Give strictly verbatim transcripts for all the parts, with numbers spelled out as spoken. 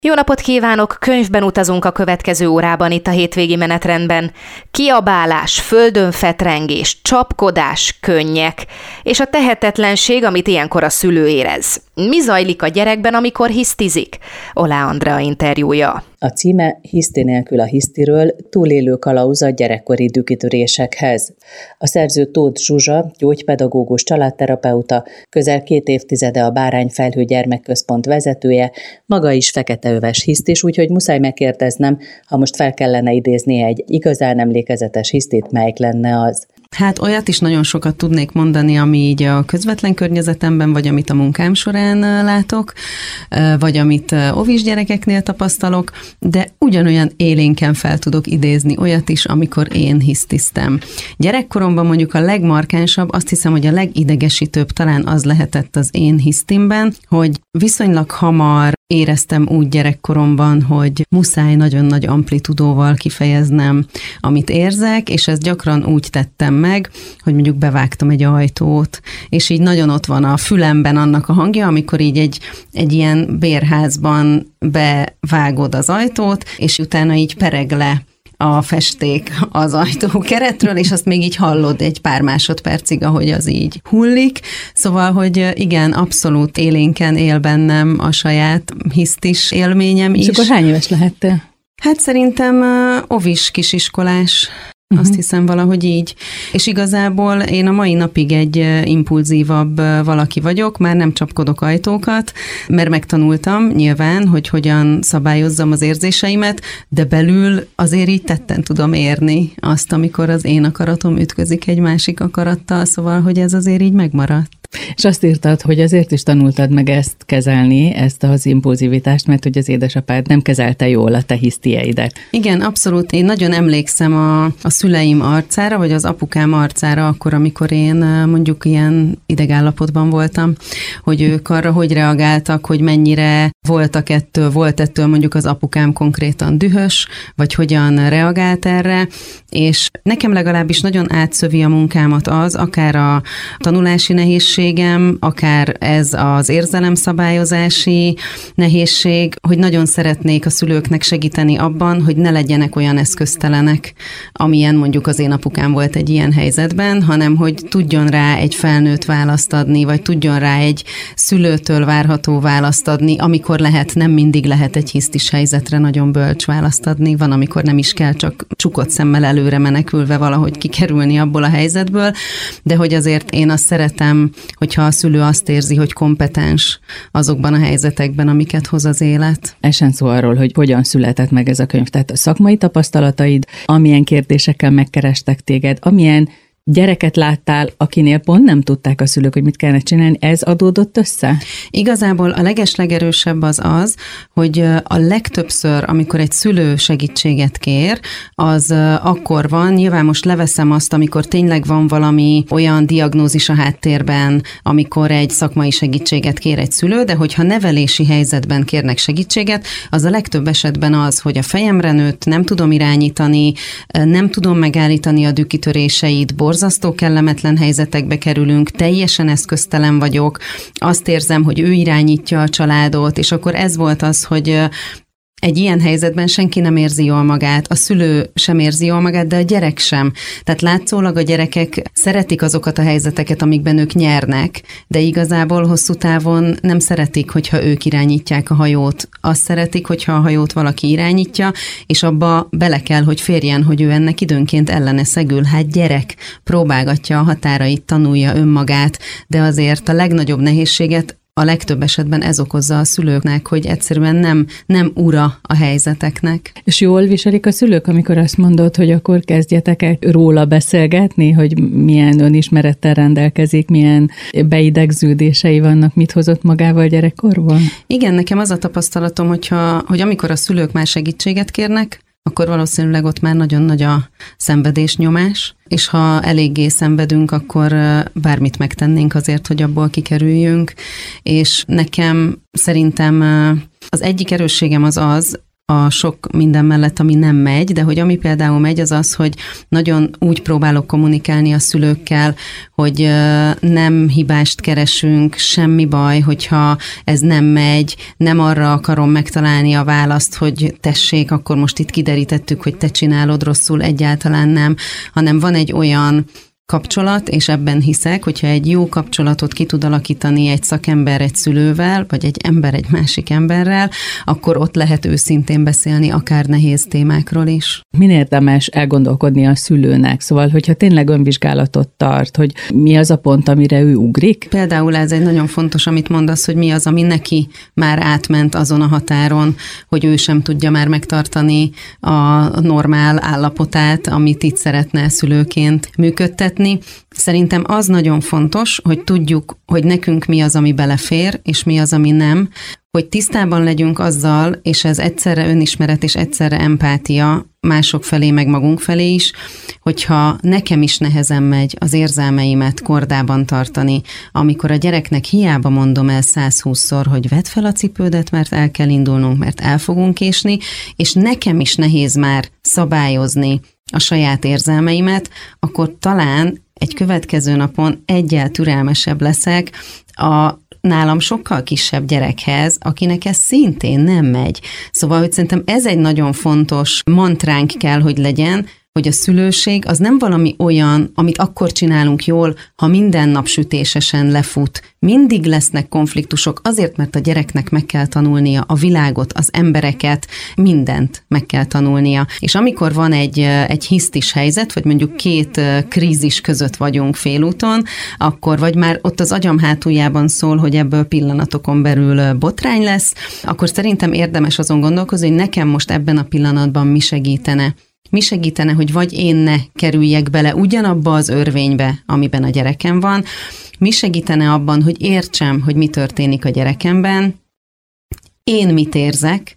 Jó napot kívánok! Könyvben utazunk a következő órában itt a hétvégi menetrendben. Kiabálás, földön fetrengés, csapkodás, könnyek, és a tehetetlenség, amit ilyenkor a szülő érez. Mi zajlik a gyerekben, amikor hisztizik? Olá Andrea interjúja. A címe Hiszti nélkül a hisztiről, túlélő kalauz a gyerekkori dühkitörésekhez. A szerző Tóth Zsuzsa, gyógypedagógus, családterapeuta, közel két évtizede a Bárányfelhő Gyermekközpont vezetője, maga is feketeöves hisztis, úgyhogy muszáj megkérdeznem, ha most fel kellene idézni egy igazán emlékezetes hisztit, melyik lenne az? Hát olyat is nagyon sokat tudnék mondani, ami így a közvetlen környezetemben, vagy amit a munkám során látok, vagy amit óvis gyerekeknél tapasztalok, de ugyanolyan élénken fel tudok idézni olyat is, amikor én hisztiztem. Gyerekkoromban mondjuk a legmarkánsabb, azt hiszem, hogy a legidegesítőbb talán az lehetett az én hisztimben, hogy viszonylag hamar éreztem úgy gyerekkoromban, hogy muszáj nagyon nagy amplitudóval kifejeznem, amit érzek, és ezt gyakran úgy tettem meg, hogy mondjuk bevágtam egy ajtót, és így nagyon ott van a fülemben annak a hangja, amikor így egy, egy ilyen bérházban bevágod az ajtót, és utána így pereg le a festék az ajtókeretről, és azt még így hallod egy pár másodpercig, ahogy az így hullik. Szóval, hogy igen, abszolút élénken él bennem a saját hisztis élményem is. És akkor hány éves lehettél? Hát szerintem uh, ovis kisiskolás. Azt uh-huh. hiszem valahogy így. És igazából én a mai napig egy impulzívabb valaki vagyok, már nem csapkodok ajtókat, mert megtanultam nyilván, hogy hogyan szabályozzam az érzéseimet, de belül azért így tetten tudom érni azt, amikor az én akaratom ütközik egy másik akarattal, szóval, hogy ez azért így megmaradt. És azt írtad, hogy azért is tanultad meg ezt kezelni, ezt az impulzivitást, mert hogy az édesapád nem kezelte jól a te hisztieidet. Igen, abszolút. Én nagyon emlékszem a, a szüleim arcára, vagy az apukám arcára akkor, amikor én mondjuk ilyen idegállapotban voltam, hogy ők arra hogy reagáltak, hogy mennyire voltak ettől, volt ettől mondjuk az apukám konkrétan dühös, vagy hogyan reagált erre, és nekem legalábbis nagyon átszövi a munkámat az, akár a tanulási nehézség, akár ez az érzelemszabályozási nehézség, hogy nagyon szeretnék a szülőknek segíteni abban, hogy ne legyenek olyan eszköztelenek, amilyen mondjuk az én apukám volt egy ilyen helyzetben, hanem hogy tudjon rá egy felnőtt választ adni, vagy tudjon rá egy szülőtől várható választ adni, amikor lehet, nem mindig lehet egy hisztis helyzetre nagyon bölcs választ adni, van, amikor nem is kell csak csukott szemmel előre menekülve valahogy kikerülni abból a helyzetből, de hogy azért én azt szeretem, hogyha a szülő azt érzi, hogy kompetens azokban a helyzetekben, amiket hoz az élet. Esen szó arról, hogy hogyan született meg ez a könyv. Tehát a szakmai tapasztalataid, amilyen kérdésekkel megkerestek téged, amilyen gyereket láttál, akinél pont nem tudták a szülők, hogy mit kellene csinálni, ez adódott össze? Igazából a legeslegerősebb az az, hogy a legtöbbször, amikor egy szülő segítséget kér, az akkor van, nyilván most leveszem azt, amikor tényleg van valami olyan diagnózis a háttérben, amikor egy szakmai segítséget kér egy szülő, de hogyha nevelési helyzetben kérnek segítséget, az a legtöbb esetben az, hogy a fejemre nőtt, nem tudom irányítani, nem tudom megállítani a dühkitöréseit, borzasztó kellemetlen helyzetekbe kerülünk, teljesen eszköztelen vagyok, azt érzem, hogy ő irányítja a családot, és akkor ez volt az, hogy egy ilyen helyzetben senki nem érzi jól magát, a szülő sem érzi jól magát, de a gyerek sem. Tehát látszólag a gyerekek szeretik azokat a helyzeteket, amikben ők nyernek, de igazából hosszú távon nem szeretik, hogyha ők irányítják a hajót. Azt szeretik, hogyha a hajót valaki irányítja, és abba bele kell, hogy férjen, hogy ő ennek időnként ellene szegül. Hát gyerek próbálgatja a határait, tanulja önmagát, de azért a legnagyobb nehézséget a legtöbb esetben ez okozza a szülőknek, hogy egyszerűen nem, nem ura a helyzeteknek. És jól viselik a szülők, amikor azt mondod, hogy akkor kezdjetek el róla beszélgetni, hogy milyen önismerettel rendelkezik, milyen beidegződései vannak, mit hozott magával gyerekkorban? Igen, nekem az a tapasztalatom, hogyha, hogy amikor a szülők már segítséget kérnek, akkor valószínűleg ott már nagyon nagy a szenvedésnyomás, és ha eléggé szenvedünk, akkor bármit megtennénk azért, hogy abból kikerüljünk, és nekem szerintem az egyik erősségem az az, a sok minden mellett, ami nem megy, de hogy ami például megy, az az, hogy nagyon úgy próbálok kommunikálni a szülőkkel, hogy nem hibást keresünk, semmi baj, hogyha ez nem megy, nem arra akarom megtalálni a választ, hogy tessék, akkor most itt kiderítettük, hogy te csinálod rosszul, egyáltalán nem, hanem van egy olyan kapcsolat, és ebben hiszek, hogyha egy jó kapcsolatot ki tud alakítani egy szakember egy szülővel, vagy egy ember egy másik emberrel, akkor ott lehet őszintén beszélni akár nehéz témákról is. Min érdemes elgondolkodni a szülőnek? Szóval, hogyha tényleg önvizsgálatot tart, hogy mi az a pont, amire ő ugrik? Például ez egy nagyon fontos, amit mondasz, hogy mi az, ami neki már átment azon a határon, hogy ő sem tudja már megtartani a normál állapotát, amit itt szeretne szülőként működtetni. Szerintem az nagyon fontos, hogy tudjuk, hogy nekünk mi az, ami belefér, és mi az, ami nem, hogy tisztában legyünk azzal, és ez egyszerre önismeret és egyszerre empátia mások felé, meg magunk felé is, hogyha nekem is nehezen megy az érzelmeimet kordában tartani, amikor a gyereknek hiába mondom el százhúszszor, hogy vedd fel a cipődet, mert el kell indulnunk, mert el fogunk késni, és nekem is nehéz már szabályozni a saját érzelmeimet, akkor talán egy következő napon egyel türelmesebb leszek a nálam sokkal kisebb gyerekhez, akinek ez szintén nem megy. Szóval, hogy szerintem ez egy nagyon fontos mantránk kell, hogy legyen, hogy a szülőség az nem valami olyan, amit akkor csinálunk jól, ha minden nap sütésesen lefut. Mindig lesznek konfliktusok, azért, mert a gyereknek meg kell tanulnia a világot, az embereket, mindent meg kell tanulnia. És amikor van egy, egy hisztis helyzet, vagy mondjuk két krízis között vagyunk félúton, akkor vagy már ott az agyam hátuljában szól, hogy ebből pillanatokon belül botrány lesz, akkor szerintem érdemes azon gondolkozni, hogy nekem most ebben a pillanatban mi segítene. Mi segítene, hogy vagy én ne kerüljek bele ugyanabba az örvénybe, amiben a gyerekem van, mi segítene abban, hogy értsem, hogy mi történik a gyerekemben, én mit érzek,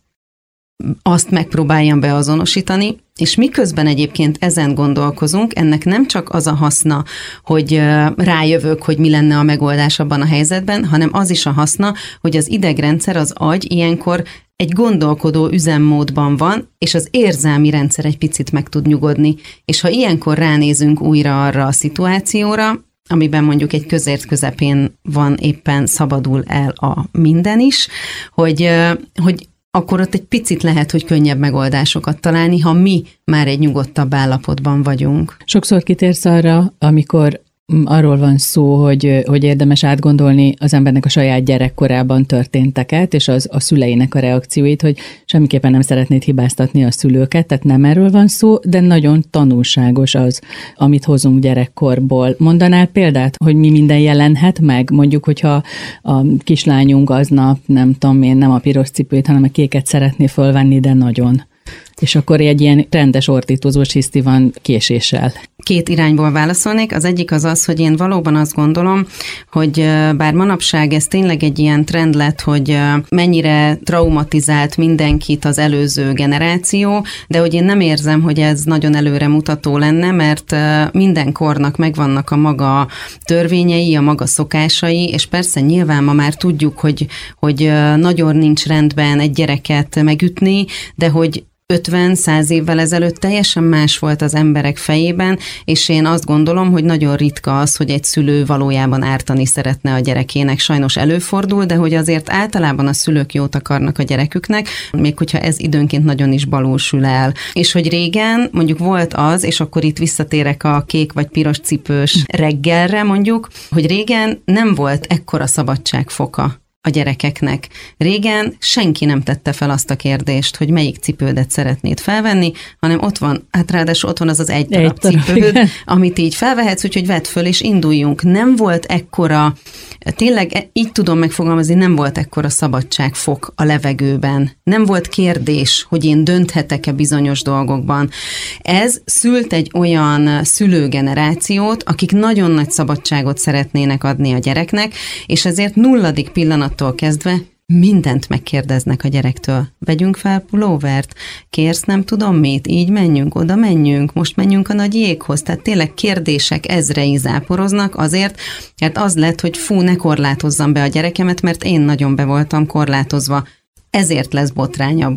azt megpróbáljam beazonosítani, és miközben egyébként ezen gondolkozunk, ennek nem csak az a haszna, hogy rájövök, hogy mi lenne a megoldás abban a helyzetben, hanem az is a haszna, hogy az idegrendszer, az agy ilyenkor egy gondolkodó üzemmódban van, és az érzelmi rendszer egy picit meg tud nyugodni. És ha ilyenkor ránézünk újra arra a szituációra, amiben mondjuk egy közért közepén van, éppen szabadul el a minden is, hogy, hogy akkor ott egy picit lehet, hogy könnyebb megoldásokat találni, ha mi már egy nyugodtabb állapotban vagyunk. Sokszor kitérsz arra, amikor arról van szó, hogy, hogy érdemes átgondolni az embernek a saját gyerekkorában történteket, és az a szüleinek a reakcióit, hogy semmiképpen nem szeretnéd hibáztatni a szülőket, tehát nem erről van szó, de nagyon tanulságos az, amit hozunk gyerekkorból. Mondanál példát, hogy mi minden jelenhet meg? Mondjuk, hogyha a kislányunk aznap, nem tudom én, nem a piros cipőt, hanem a kéket szeretné fölvenni, de nagyon. És akkor egy ilyen rendes ordítozós hiszti van késéssel. Két irányból válaszolnék. Az egyik az az, hogy én valóban azt gondolom, hogy bár manapság ez tényleg egy ilyen trend lett, hogy mennyire traumatizált mindenkit az előző generáció, de hogy én nem érzem, hogy ez nagyon előremutató lenne, mert minden kornak megvannak a maga törvényei, a maga szokásai, és persze nyilván ma már tudjuk, hogy, hogy nagyon nincs rendben egy gyereket megütni, de hogy ötven-száz évvel ezelőtt teljesen más volt az emberek fejében, és én azt gondolom, hogy nagyon ritka az, hogy egy szülő valójában ártani szeretne a gyerekének. Sajnos előfordul, de hogy azért általában a szülők jót akarnak a gyereküknek, még hogyha ez időnként nagyon is balul sül el. És hogy régen mondjuk volt az, és akkor itt visszatérek a kék vagy piros cipős reggelre mondjuk, hogy régen nem volt ekkora szabadságfoka a gyerekeknek. Régen senki nem tette fel azt a kérdést, hogy melyik cipődet szeretnéd felvenni, hanem ott van, hát ráadásul ott van az az egy darab egy cipőd, darab, amit így felvehetsz, úgyhogy vedd föl és induljunk. Nem volt ekkora, tényleg így tudom megfogalmazni, nem volt ekkora szabadságfok a levegőben. Nem volt kérdés, hogy én dönthetek-e bizonyos dolgokban. Ez szült egy olyan szülőgenerációt, akik nagyon nagy szabadságot szeretnének adni a gyereknek, és ezért nulladik pillanat attól kezdve mindent megkérdeznek a gyerektől. Vegyünk fel pulóvert, kérsz nem tudom mit, így menjünk, oda menjünk, most menjünk a nagy jéghoz. Tehát tényleg kérdések ezrei záporoznak azért, mert az lett, hogy fú, ne korlátozzam be a gyerekemet, mert én nagyon be voltam korlátozva. Ezért lesz botrány abból,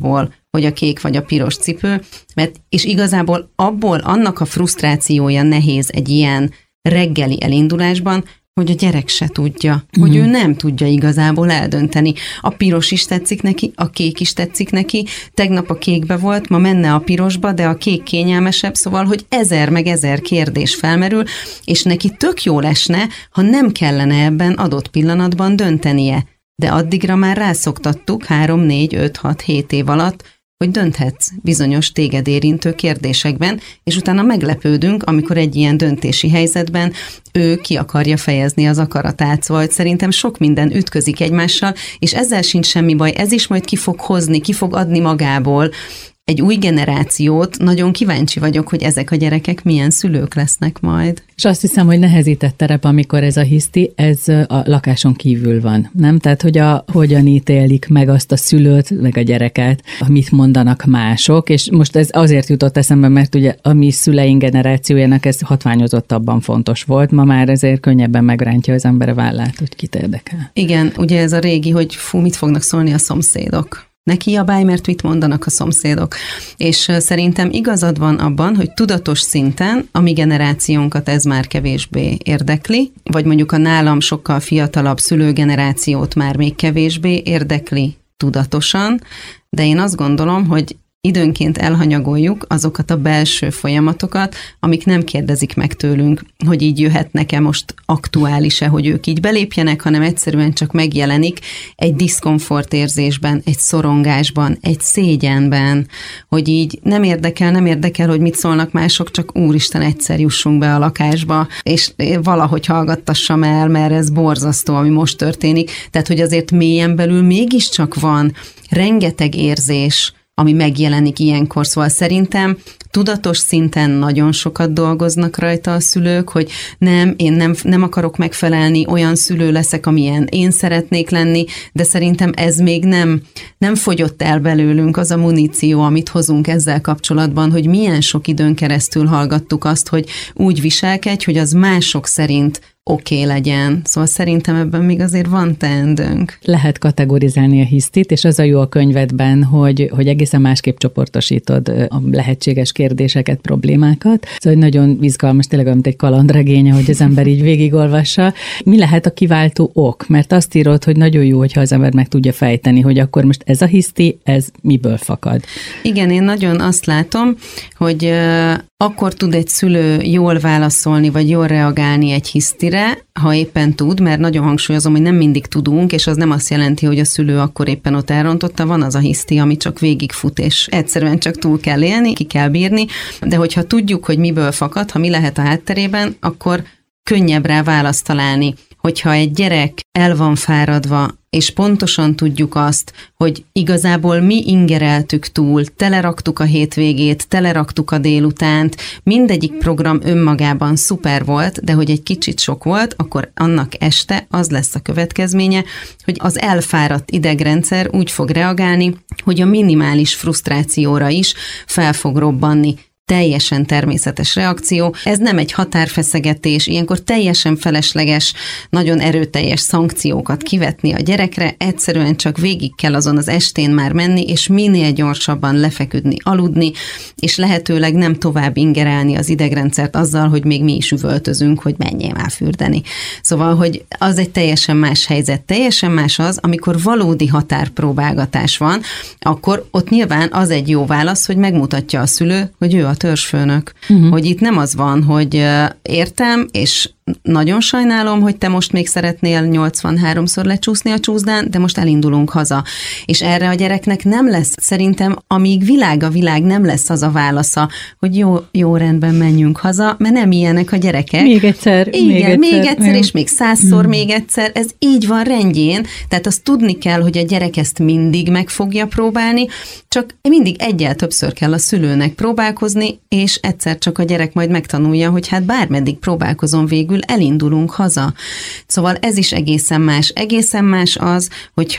hogy a kék vagy a piros cipő, mert és igazából abból annak a frusztrációja nehéz egy ilyen reggeli elindulásban, hogy a gyerek se tudja, mm. hogy ő nem tudja igazából eldönteni. A piros is tetszik neki, a kék is tetszik neki, tegnap a kékbe volt, ma menne a pirosba, de a kék kényelmesebb, szóval, hogy ezer meg ezer kérdés felmerül, és neki tök jól esne, ha nem kellene ebben adott pillanatban döntenie. De addigra már rászoktattuk három, négy, öt, hat, hét év alatt, hogy dönthetsz bizonyos téged érintő kérdésekben, és utána meglepődünk, amikor egy ilyen döntési helyzetben ő ki akarja fejezni az akaratát. Szóval szerintem sok minden ütközik egymással, és ezzel sincs semmi baj, ez is majd ki fog hozni, ki fog adni magából egy új generációt. Nagyon kíváncsi vagyok, hogy ezek a gyerekek milyen szülők lesznek majd. És azt hiszem, hogy nehezített terep, amikor ez a hiszti, ez a lakáson kívül van, nem? Tehát, hogy a, hogyan ítélik meg azt a szülőt, meg a gyereket, mit mondanak mások, és most ez azért jutott eszembe, mert ugye a mi szüleink generációjának ez hatványozottabban fontos volt, ma már ezért könnyebben megrántja az ember a vállát, hogy kit érdekel. Igen, ugye ez a régi, hogy fú, mit fognak szólni a szomszédok. Ne kiabálj, mert mit mondanak a szomszédok. És szerintem igazad van abban, hogy tudatos szinten a mi generációnkat ez már kevésbé érdekli, vagy mondjuk a nálam sokkal fiatalabb szülőgenerációt már még kevésbé érdekli tudatosan, de én azt gondolom, hogy időnként elhanyagoljuk azokat a belső folyamatokat, amik nem kérdezik meg tőlünk, hogy így jöhetnek-e most aktuális-e, hogy ők így belépjenek, hanem egyszerűen csak megjelenik egy diszkomfort érzésben, egy szorongásban, egy szégyenben, hogy így nem érdekel, nem érdekel, hogy mit szólnak mások, csak úristen, egyszer jussunk be a lakásba, és valahogy hallgattassam el, mert ez borzasztó, ami most történik. Tehát, hogy azért mélyen belül mégiscsak van rengeteg érzés, ami megjelenik ilyenkor. Szóval szerintem tudatos szinten nagyon sokat dolgoznak rajta a szülők, hogy nem, én nem, nem akarok megfelelni, olyan szülő leszek, amilyen én szeretnék lenni, de szerintem ez még nem, nem fogyott el belőlünk az a muníció, amit hozunk ezzel kapcsolatban, hogy milyen sok időn keresztül hallgattuk azt, hogy úgy viselkedj, hogy az mások szerint oké okay legyen. Szóval szerintem ebben még azért van teendőnk. Lehet kategorizálni a hisztit, és az a jó a könyvedben, hogy, hogy egészen másképp csoportosítod a lehetséges kérdéseket, problémákat. Szóval nagyon izgalmas, tényleg mint egy kalandregény, hogy az ember így végigolvassa. Mi lehet a kiváltó ok? Mert azt írod, hogy nagyon jó, hogyha az ember meg tudja fejteni, hogy akkor most ez a hiszti, ez miből fakad. Igen, én nagyon azt látom, hogy akkor tud egy szülő jól válaszolni, vagy jól reagálni egy hisztire, ha éppen tud, mert nagyon hangsúlyozom, hogy nem mindig tudunk, és az nem azt jelenti, hogy a szülő akkor éppen ott elrontotta, van az a hiszti, ami csak végigfut, és egyszerűen csak túl kell élni, ki kell bírni, de hogyha tudjuk, hogy miből fakad, ha mi lehet a hátterében, akkor könnyebb rá választ találni. Hogyha egy gyerek el van fáradva, és pontosan tudjuk azt, hogy igazából mi ingereltük túl, teleraktuk a hétvégét, teleraktuk a délutánt, mindegyik program önmagában szuper volt, de hogy egy kicsit sok volt, akkor annak este az lesz a következménye, hogy az elfáradt idegrendszer úgy fog reagálni, hogy a minimális frusztrációra is fel fog robbanni. Teljesen természetes reakció. Ez nem egy határfeszegetés, ilyenkor teljesen felesleges, nagyon erőteljes szankciókat kivetni a gyerekre, egyszerűen csak végig kell azon az estén már menni, és minél gyorsabban lefeküdni, aludni, és lehetőleg nem tovább ingerelni az idegrendszert azzal, hogy még mi is üvöltözünk, hogy menjél már fürdeni. Szóval, hogy az egy teljesen más helyzet. Teljesen más az, amikor valódi határpróbálgatás van, akkor ott nyilván az egy jó válasz, hogy megmutatja a szülő, hogy ő a törzsfőnök, uh-huh. hogy itt nem az van, hogy értem, és nagyon sajnálom, hogy te most még szeretnél nyolcvanháromszor lecsúszni a csúszdán, de most elindulunk haza. És erre a gyereknek nem lesz, szerintem, amíg világ a világ, nem lesz az a válasza, hogy jó, jó rendben menjünk haza, mert nem ilyenek a gyerekek. Még egyszer. Igen, még egyszer, még egyszer ja. és még százszor mm. még egyszer. Ez így van rendjén, tehát azt tudni kell, hogy a gyerek ezt mindig meg fogja próbálni, csak mindig egyel többször kell a szülőnek próbálkozni, és egyszer csak a gyerek majd megtanulja, hogy hát bármeddig próbálkozom végül, elindulunk haza. Szóval ez is egészen más. Egészen más az, hogyha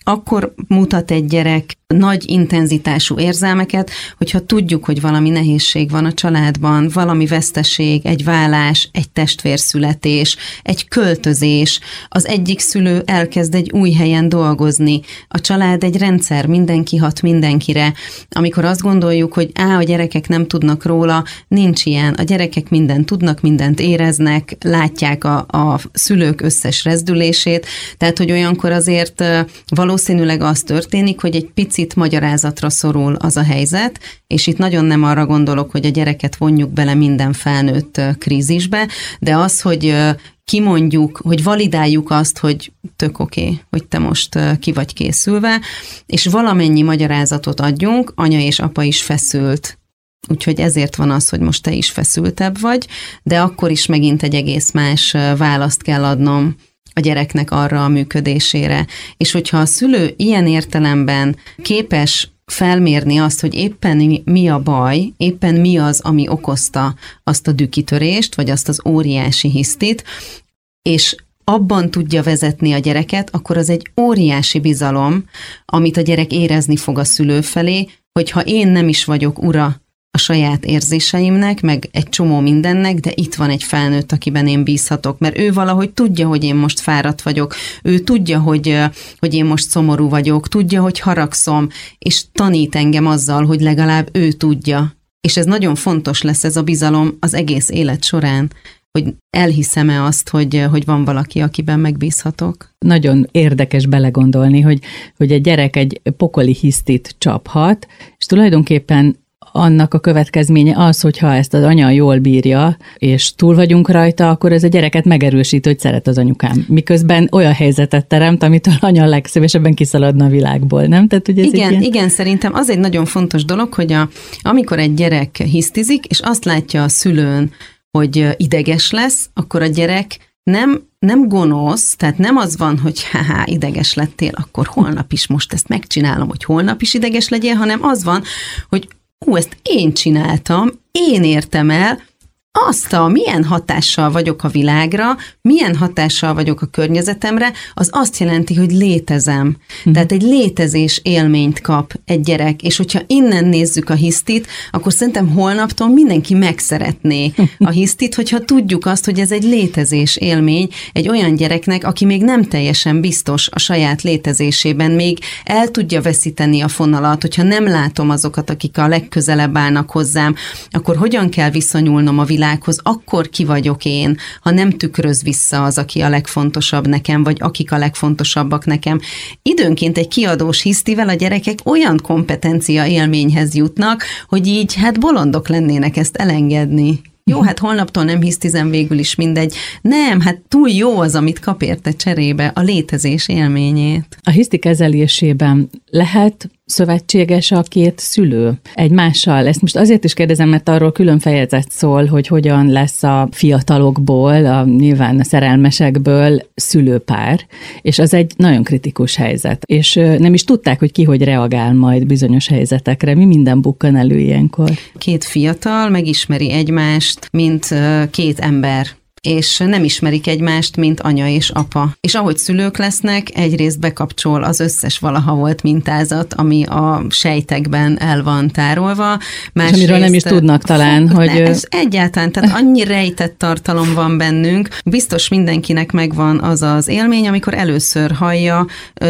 akkor mutat egy gyerek nagy intenzitású érzelmeket, hogyha tudjuk, hogy valami nehézség van a családban, valami veszteség, egy válás, egy testvérszületés, egy költözés, az egyik szülő elkezd egy új helyen dolgozni, a család egy rendszer, mindenki hat mindenkire. Amikor azt gondoljuk, hogy á, a gyerekek nem tudnak róla, nincs ilyen. A gyerekek mindent tudnak, mindent éreznek, látják a, a szülők összes rezdülését, tehát, hogy olyankor azért valószínűleg az történik, hogy egy picit magyarázatra szorul az a helyzet, és itt nagyon nem arra gondolok, hogy a gyereket vonjuk bele minden felnőtt krízisbe, de az, hogy kimondjuk, hogy validáljuk azt, hogy tök oké, okay, hogy te most ki vagy készülve, és valamennyi magyarázatot adjunk, anya és apa is feszült. Úgyhogy ezért van az, hogy most te is feszültebb vagy, de akkor is megint egy egész más választ kell adnom a gyereknek arra a működésére. És hogyha a szülő ilyen értelemben képes felmérni azt, hogy éppen mi a baj, éppen mi az, ami okozta azt a dühkitörést, vagy azt az óriási hisztit, és abban tudja vezetni a gyereket, akkor az egy óriási bizalom, amit a gyerek érezni fog a szülő felé, hogyha én nem is vagyok ura a saját érzéseimnek, meg egy csomó mindennek, de itt van egy felnőtt, akiben én bízhatok, mert ő valahogy tudja, hogy én most fáradt vagyok, ő tudja, hogy, hogy én most szomorú vagyok, tudja, hogy haragszom, és tanít engem azzal, hogy legalább ő tudja. És ez nagyon fontos lesz, ez a bizalom az egész élet során, hogy elhiszem-e azt, hogy, hogy van valaki, akiben megbízhatok. Nagyon érdekes belegondolni, hogy, hogy egy gyerek egy pokoli hisztit csaphat, és tulajdonképpen annak a következménye az, hogyha ezt az anya jól bírja, és túl vagyunk rajta, akkor ez a gyereket megerősít, hogy szeret az anyukám. Miközben olyan helyzetet teremt, amitől anya legszívesebben kiszaladna a világból, nem? Tehát, hogy ez igen, ilyen... igen, szerintem az egy nagyon fontos dolog, hogy a, amikor egy gyerek hisztizik, és azt látja a szülőn, hogy ideges lesz, akkor a gyerek nem, nem gonosz, tehát nem az van, hogy haha, ideges lettél, akkor holnap is most ezt megcsinálom, hogy holnap is ideges legyél, hanem az van, hogy ú, ezt én csináltam, én értem el, azt a milyen hatással vagyok a világra, milyen hatással vagyok a környezetemre, az azt jelenti, hogy létezem. Mm. Tehát egy létezés élményt kap egy gyerek, és hogyha innen nézzük a hisztit, akkor szerintem holnaptól mindenki megszeretné a hisztit, hogyha tudjuk azt, hogy ez egy létezés élmény egy olyan gyereknek, aki még nem teljesen biztos a saját létezésében, még el tudja veszíteni a fonalat, hogyha nem látom azokat, akik a legközelebb állnak hozzám, akkor hogyan kell viszonyulnom a világhoz, akkor ki vagyok én, ha nem tükröz vissza az, aki a legfontosabb nekem, vagy akik a legfontosabbak nekem. Időnként egy kiadós hisztivel a gyerekek olyan kompetencia élményhez jutnak, hogy így hát bolondok lennének ezt elengedni. Jó, hát holnaptól nem hisztizem, végül is mindegy. Nem, hát túl jó az, amit kap érte cserébe, a létezés élményét. A hiszti kezelésében lehet szövetséges a két szülő egymással? Ezt most azért is kérdezem, mert arról külön fejezet szól, hogy hogyan lesz a fiatalokból, a nyilván a szerelmesekből szülőpár, és az egy nagyon kritikus helyzet. És nem is tudták, hogy ki hogy reagál majd bizonyos helyzetekre. Mi minden bukkan elő ilyenkor? Két fiatal megismeri egymást, mint két ember, és nem ismerik egymást, mint anya és apa. És ahogy szülők lesznek, egyrészt bekapcsol az összes valaha volt mintázat, ami a sejtekben el van tárolva. És amiről nem is tudnak talán, fú, hogy... Ne, ez egyáltalán, tehát annyi rejtett tartalom van bennünk. Biztos mindenkinek megvan az az élmény, amikor először hallja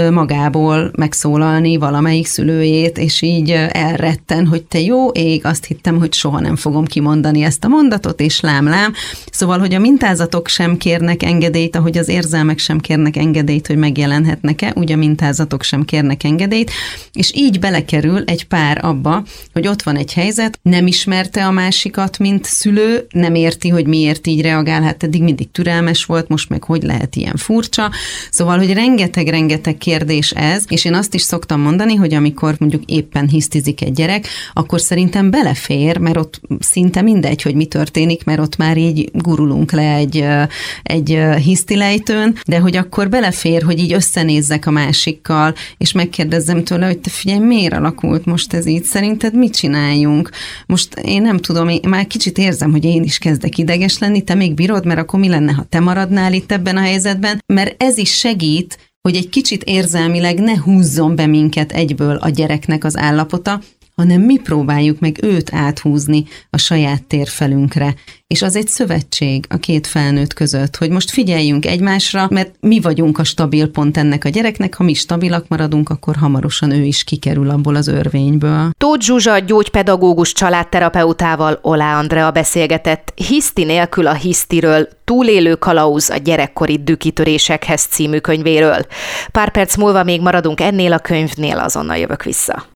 magából megszólalni valamelyik szülőjét, és így elretten, hogy te jó ég, azt hittem, hogy soha nem fogom kimondani ezt a mondatot, és lám-lám. Szóval, hogy a mintázatok sem kérnek engedélyt, ahogy az érzelmek sem kérnek engedélyt, hogy megjelenhetnek-e, úgy a mintázatok sem kérnek engedélyt, és így belekerül egy pár abba, hogy ott van egy helyzet, nem ismerte a másikat, mint szülő, nem érti, hogy miért így reagál, hát eddig mindig türelmes volt, most meg hogy lehet ilyen furcsa. Szóval, hogy rengeteg-rengeteg kérdés ez, és én azt is szoktam mondani, hogy amikor mondjuk éppen hisztizik egy gyerek, akkor szerintem belefér, mert ott szinte mindegy, hogy mi történik, mert ott már így gurulunk le egy, egy hisztilejtőn, de hogy akkor belefér, hogy így összenézzek a másikkal, és megkérdezzem tőle, hogy te figyelj, miért alakult most ez így? Szerinted mit csináljunk? Most én nem tudom, én már kicsit érzem, hogy én is kezdek ideges lenni, te még bírod, mert akkor mi lenne, ha te maradnál itt ebben a helyzetben? Mert ez is segít hogy egy kicsit érzelmileg ne húzzon be minket egyből a gyereknek az állapota, hanem mi próbáljuk meg őt áthúzni a saját térfelünkre. És az egy szövetség a két felnőtt között, hogy most figyeljünk egymásra, mert mi vagyunk a stabil pont ennek a gyereknek, ha mi stabilak maradunk, akkor hamarosan ő is kikerül abból az örvényből. Tóth Zsuzsa gyógypedagógus családterapeutával Olá Andrea beszélgetett Hiszti nélkül a hisztiről, Túlélő kalauz a gyerekkori dühkitörésekhez című könyvéről. Pár perc múlva még maradunk ennél a könyvnél, azonnal jövök vissza.